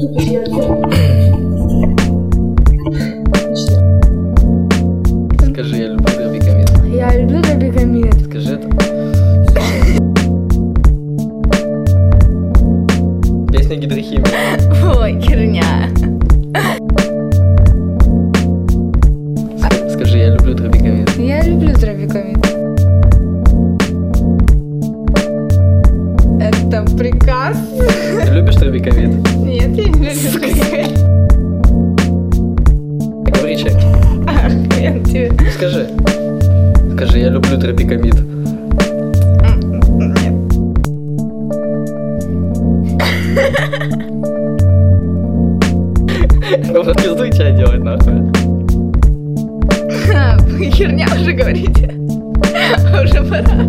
Скажи, я люблю трабикамид. Я люблю трабикамид. Скажи это. Песня Гидрохимия. Ой, херня. Скажи, я люблю трабикамид. Я люблю трабикамид. Это приказ? Ты любишь трабикамид? Нет, я не люблю трабикамид. Говори, чек. Хрен тебе. Скажи. Скажи, я люблю трабикамид. Нет. Ну вот пиздуй, чай делать нахуй. Вы херня уже говорите. Уже пора.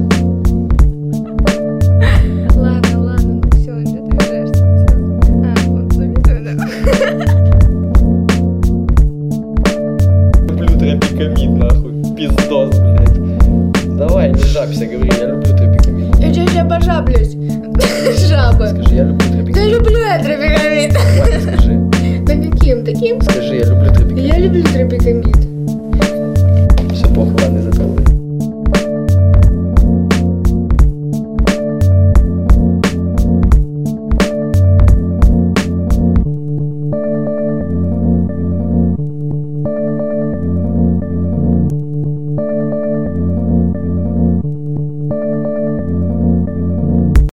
Ладно, все, где ты играешь? Вот завидую, да? Люблю трабикамид, нахуй. Пиздос, блядь. Давай, не жабься, говори, я люблю трабикамид. Я чуть пожаблюсь. Жаба. Скажи, я люблю трабикамид. Да люблю я трабикамид. Давай, скажи. Да каким таким? Скажи, я люблю трабикамид. Я люблю трабикамид.